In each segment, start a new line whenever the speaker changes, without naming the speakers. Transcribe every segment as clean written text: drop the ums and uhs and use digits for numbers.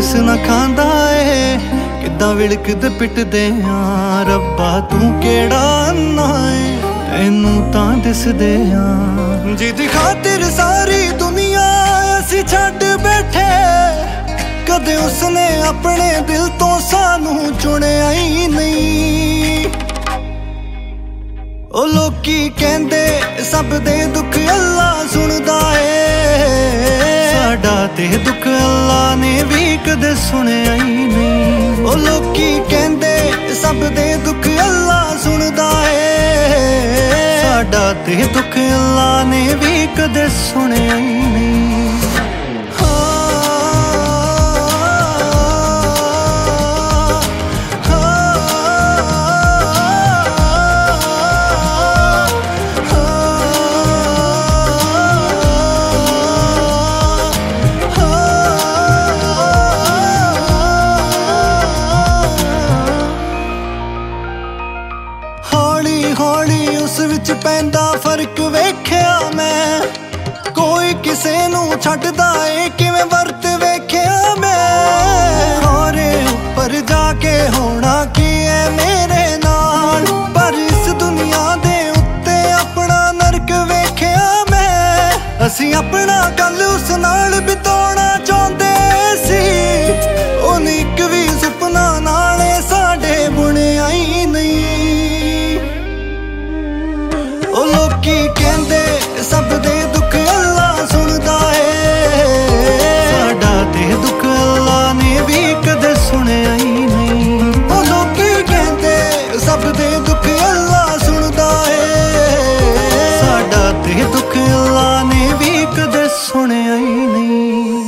ਤਰਸ ਨਾ ਖਾਂਦਾ ਏ ਕਿੱਦਾਂ ਵਿਲਕਦੇ ਪਿੱਟਦੇ ਆ। ਰੱਬਾ ਤੂੰ ਕਿਹੜਾ ਅੰਨਾ ਏ ਤੈਨੂੰ ਤਾਂ ਦਿਸਦੇ ਆ। ਜਿਹਦੀ ਖਾਤਰ ਸਾਰੀ ਦੁਨੀਆ ਅਸੀਂ ਛੱਡ ਬੈਠੇ ਕਦੇ ਉਸਨੇ ਆਪਣੇ ਦਿਲ ਤੋਂ ਸਾਨੂੰ ਚੁਣਿਆ ਹੀ ਨਹੀਂ। ਉਹ ਲੋਕੀ ਕਹਿੰਦੇ ਸਭ ਦੇ ਦੁੱਖ ਅੱਲਾ ਸੁਣਦਾ ਏ, ਸਾਡਾ ਤੇ ਦੁੱਖ ਅੱਲਾ ਨੇ ਵੀ ਕਦੇ ਸੁਣਿਆ ਹੀ ਨਹੀਂ। ਉਹ ਲੋਕੀ ਕਹਿੰਦੇ ਸਭ ਦੇ ਦੁੱਖ ਅੱਲਾ ਸੁਣਦਾ ਏ, ਸਾਡਾ ਤੇ ਦੁੱਖ ਅੱਲਾ ਨੇ ਵੀ ਕਦੇ ਸੁਣਿਆ ਹੀ ਨਹੀਂ। ਹੌਲੀ ਉਸ ਵਿੱਚ ਪੈਂਦਾ ਫਰਕ ਵੇਖਿਆ ਮੈਂ, ਕੋਈ ਕਿਸੇ ਨੂੰ ਛੱਡਦਾ ਏ ਕਿਵੇਂ ਵਰਤ ਵੇਖਿਆ ਮੈਂ। ਖੋਰੇ ਉੱਪਰ ਜਾ ਕੇ ਹੋਣਾ ਕੀ ਏ ਮੇਰੇ ਨਾਲ, ਪਰ ਇਸ ਦੁਨੀਆ ਦੇ ਉੱਤੇ ਆਪਣਾ ਨਰਕ ਵੇਖਿਆ ਮੈਂ। ਅਸੀਂ ਆਪਣਾ ਕੱਲ ਉਸ ਨਾਲ ਬਿਤਾਉਣਾ ਚਾਹੁੰਦੇ ਸੀ, ਉਹਨੇ ਇੱਕ ਵੀ ਸੁਪਨਾ ਨਾਲੇ ਸਾਡੇ ਬੁਣਿਆ ਹੀ ਨਹੀਂ। ਉਹ ਲੋਕੀ ਕਹਿੰਦੇ ਸਭ ਦੇ ਦੁੱਖ ਅੱਲਾ ਸੁਣਦਾ ਏ, ਸਾਡਾ ਤੇ ਦੁੱਖ ਅੱਲਾ ਨੇ ਵੀ ਕਦੇ ਸੁਣਿਆ ਹੀ ਨਹੀਂ। ਉਹ ਲੋਕੀ ਕਹਿੰਦੇ ਸਭ ਦੇ ਦੁੱਖ ਅੱਲਾ ਸੁਣਦਾ ਏ, ਸਾਡਾ ਤੇ ਦੁੱਖ ਅੱਲਾ ਨੇ ਵੀ ਕਦੇ ਸੁਣਿਆ ਹੀ ਨਹੀਂ।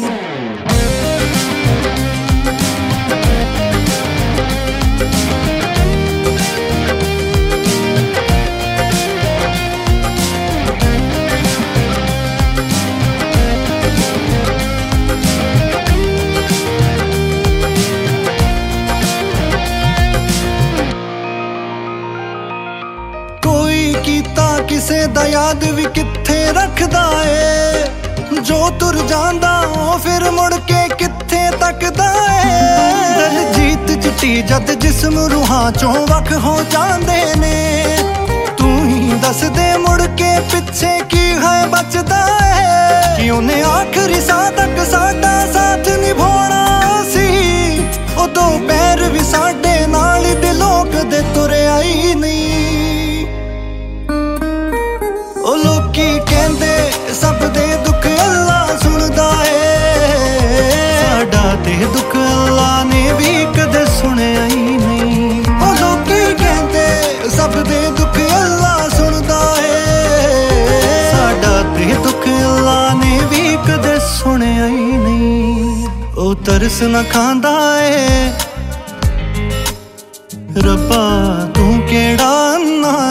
ਕੀਤਾ ਕਿਸੇ ਦਾ ਯਾਦ ਵੀ ਕਿੱਥੇ ਰੱਖਦਾ ਏ, ਜੋ ਤੁਰ ਜਾਂਦਾ ਉਹ ਫਿਰ ਮੁੜ ਕੇ ਕਿੱਥੇ ਤੱਕਦਾ ਏ। ਦਲਜੀਤ ਚਿੱਟੀ ਜਦ ਜਿਸਮ ਰੂਹਾਂ ਚੋਂ ਵੱਖ ਹੋ ਜਾਂਦੇ ਨੇ, ਤੂੰ ਹੀ ਦੱਸ ਦੇ ਮੁੜ ਕੇ ਪਿੱਛੇ ਕੀ ਹੈ ਬਚਦਾ ਏ। ਕਿ ਉਹਨੇ ਆਖਰੀ ਸਾਹ ਤੱਕ ਸਾਡਾ ਸਾਥ ਨਿਭਾਉਣਾ ਸੀ, ਉਦੋਂ ਪੈਰ ਵੀ ਸਾਡੇ ਨਾਲ ਦਿਲੋਂ ਕਦੇ ਤੁਰਿਆ ਹੀ ਨਹੀਂ। ਉਹ ਲੋਕੀ ਕਹਿੰਦੇ ਸਭ ਦੇ ਦੁੱਖ ਅੱਲਾ ਸੁਣਦਾ ਏ, ਸਾਡਾ ਤੇ ਦੁੱਖ ਅੱਲਾ ਨੇ ਵੀ ਕਦੇ ਸੁਣਿਆ ਹੀ ਨਹੀਂ। ਉਹ ਲੋਕੀ ਕਹਿੰਦੇ ਸਭ ਦੇ ਦੁੱਖ ਅੱਲਾ ਸੁਣਦਾ ਏ, ਸਾਡਾ ਤੇ ਦੁੱਖ ਅੱਲਾ ਨੇ ਵੀ ਕਦੇ ਸੁਣਿਆ ਹੀ ਨਹੀਂ। ਉਹ ਤਰਸ ਨਾ ਖਾਂਦਾ ਏ ਰੱਬਾ ਤੂੰ ਕਿਹੜਾ ਅੰਨਾ